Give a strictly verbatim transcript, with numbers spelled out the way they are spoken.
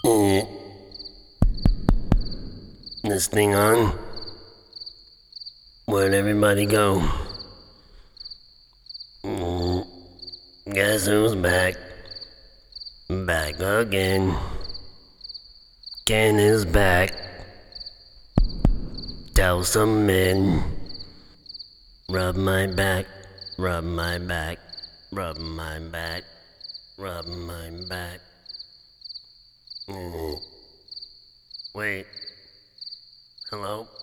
Eh, This thing on? Where'd everybody go? Mm, Guess who's back? Back again. Ken is back. Tell some men. Rub my back, rub my back, rub my back, rub my back. Mm. Wait. Hello?